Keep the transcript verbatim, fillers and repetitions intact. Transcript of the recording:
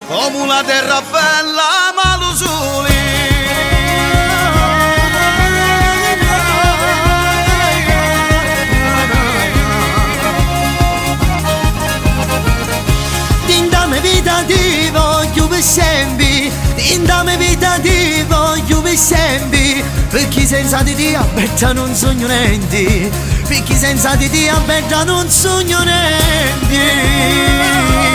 come la terra bella ma lo sole. Dindame vita ti voglio per sempre, dindame vita ti voglio per sempre, perché senza di te aspetta non sogno niente, perché senza di te aspetta non sogno niente.